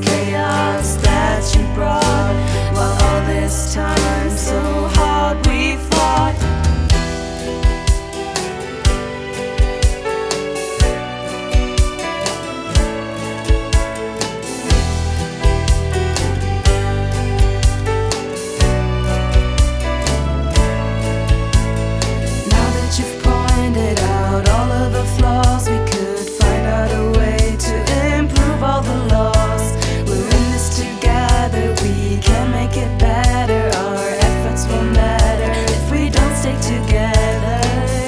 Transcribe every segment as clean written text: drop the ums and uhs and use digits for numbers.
chaos that you brought. While all this time so hard we fought. Now that you've pointed out all of the flaws, we could find out a way to improve all the laws. We're in this together, we can make it better. Our efforts will matter if we don't stay together.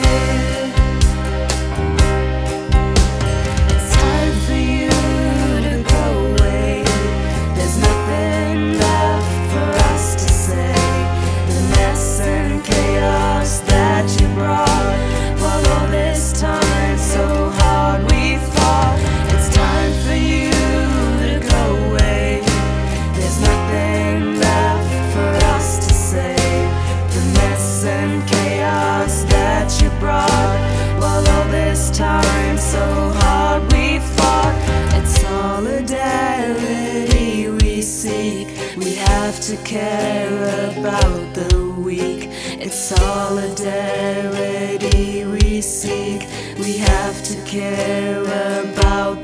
It's time for you to go away. There's nothing left for us to say. The mess and chaos that you brought, while all this time so hard we fought. It's time for you to go away. There's nothing left for us to say. The mess and chaos that you brought, while all this time so hard we fought. It's solidarity we seek. We have to care about the weak. It's solidarity we seek. We have to care about